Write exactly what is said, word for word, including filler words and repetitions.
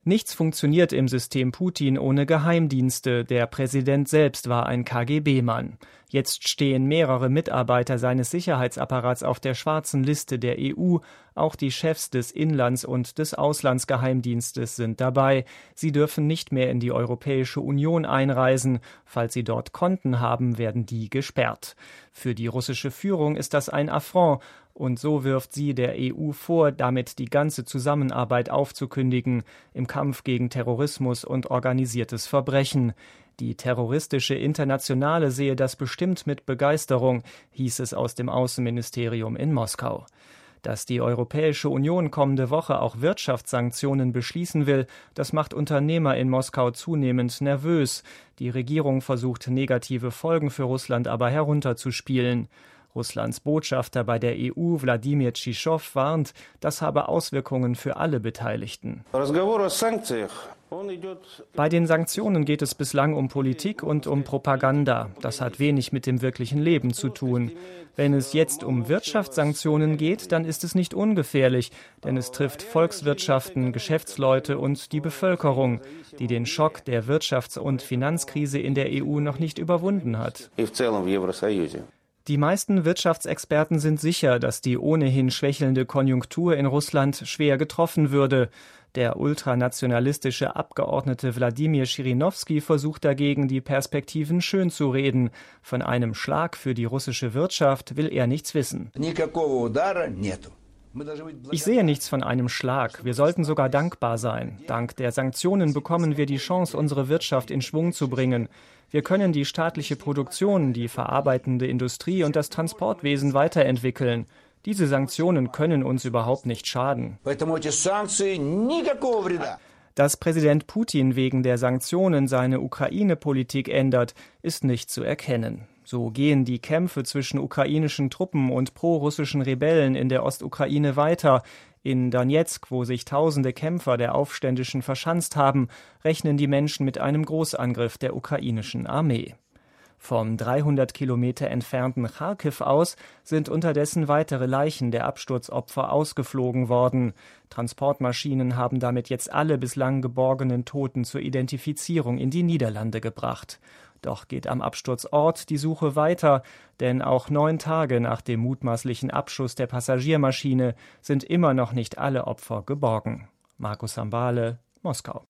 Nichts funktioniert im System Putin ohne Geheimdienste. Der Präsident selbst war ein K G B-Mann. Jetzt stehen mehrere Mitarbeiter seines Sicherheitsapparats auf der schwarzen Liste der E U. Auch die Chefs des Inlands- und des Auslandsgeheimdienstes sind dabei. Sie dürfen nicht mehr in die Europäische Union einreisen. Falls sie dort Konten haben, werden die gesperrt. Für die russische Führung ist das ein Affront. Und so wirft sie der E U vor, damit die ganze Zusammenarbeit aufzukündigen im Kampf gegen Terrorismus und organisiertes Verbrechen. Die terroristische Internationale sehe das bestimmt mit Begeisterung, hieß es aus dem Außenministerium in Moskau. Dass die Europäische Union kommende Woche auch Wirtschaftssanktionen beschließen will, das macht Unternehmer in Moskau zunehmend nervös. Die Regierung versucht, negative Folgen für Russland aber herunterzuspielen. Russlands Botschafter bei der E U, Wladimir Tschischow, warnt, das habe Auswirkungen für alle Beteiligten. Bei den Sanktionen geht es bislang um Politik und um Propaganda. Das hat wenig mit dem wirklichen Leben zu tun. Wenn es jetzt um Wirtschaftssanktionen geht, dann ist es nicht ungefährlich, denn es trifft Volkswirtschaften, Geschäftsleute und die Bevölkerung, die den Schock der Wirtschafts- und Finanzkrise in der E U noch nicht überwunden hat. Die meisten Wirtschaftsexperten sind sicher, dass die ohnehin schwächelnde Konjunktur in Russland schwer getroffen würde. Der ultranationalistische Abgeordnete Wladimir Schirinovski versucht dagegen, die Perspektiven schönzureden. Von einem Schlag für die russische Wirtschaft will er nichts wissen. Ich sehe nichts von einem Schlag. Wir sollten sogar dankbar sein. Dank der Sanktionen bekommen wir die Chance, unsere Wirtschaft in Schwung zu bringen. Wir können die staatliche Produktion, die verarbeitende Industrie und das Transportwesen weiterentwickeln. Diese Sanktionen können uns überhaupt nicht schaden. Dass Präsident Putin wegen der Sanktionen seine Ukraine-Politik ändert, ist nicht zu erkennen. So gehen die Kämpfe zwischen ukrainischen Truppen und prorussischen Rebellen in der Ostukraine weiter. In Donezk, wo sich tausende Kämpfer der Aufständischen verschanzt haben, rechnen die Menschen mit einem Großangriff der ukrainischen Armee. Vom dreihundert Kilometer entfernten Charkiw aus sind unterdessen weitere Leichen der Absturzopfer ausgeflogen worden. Transportmaschinen haben damit jetzt alle bislang geborgenen Toten zur Identifizierung in die Niederlande gebracht. Doch geht am Absturzort die Suche weiter, denn auch neun Tage nach dem mutmaßlichen Abschuss der Passagiermaschine sind immer noch nicht alle Opfer geborgen. Markus Sambale, Moskau.